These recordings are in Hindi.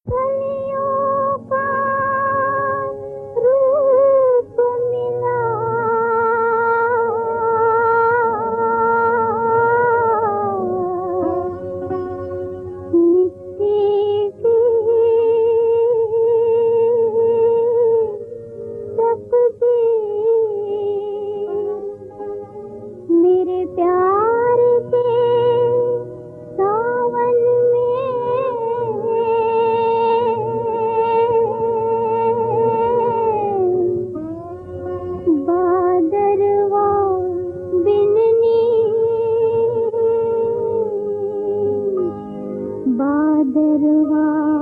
कलियों का रूप मिला, मिट्टी की तकदीर मेरे प्यार के सावन में बादरवा बिननी, बादरवा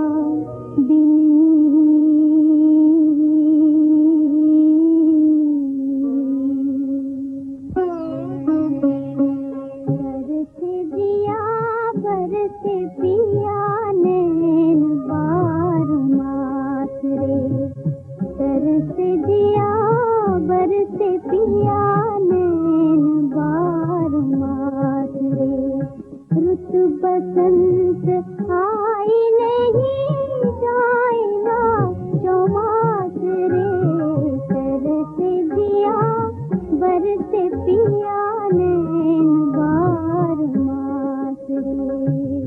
बरसे दिया बरसे पिया नैन बार मासरे, बरसे दिया बरसे पिया नैन बार मासरे, रुत बसंत आई नहीं जाएगा चौमास रे, बरसे दिया बरसे पिया नैन बार मास रे।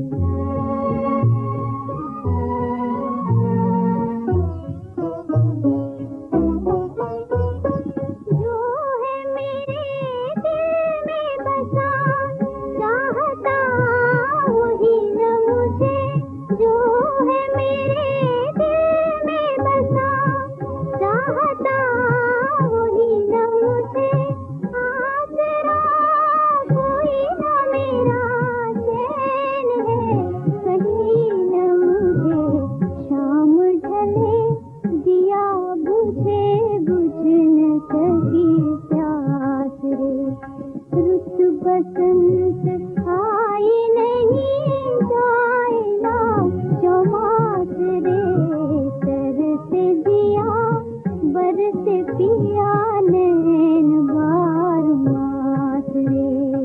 जो है मेरे दिल में बसा चाहता वही न मुझे, जो है मेरे दिल में बसा चाहता वही न मुझे, आसरा कोई न मेरा चैन है कहीं न मुझे, शाम ढले दिया बुझे बुझ न सकी प्यास रे, रुत बसंत आई नहीं जाएगा चौमास रे, तरसे दिया बरसे पिया नैन बार मास रे।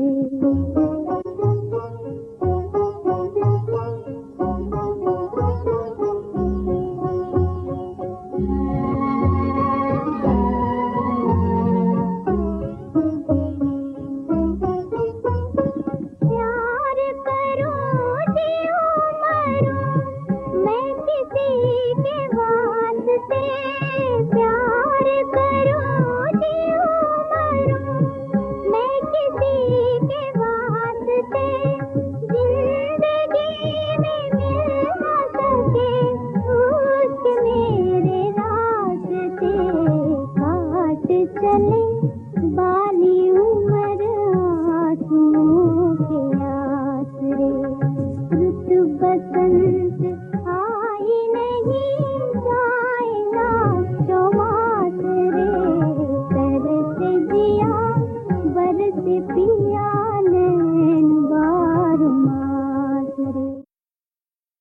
प्यार करूं जीऊं मरूं मैं किसी के वास्ते, प्यार करूं जीऊं मरूं मैं किसी के वास्ते, जिंदगी में मिल न सके उसके मेरे रास्ते, काट चले बाली उम्र आंसुओं के आसरे, रुत बसंत आई नहीं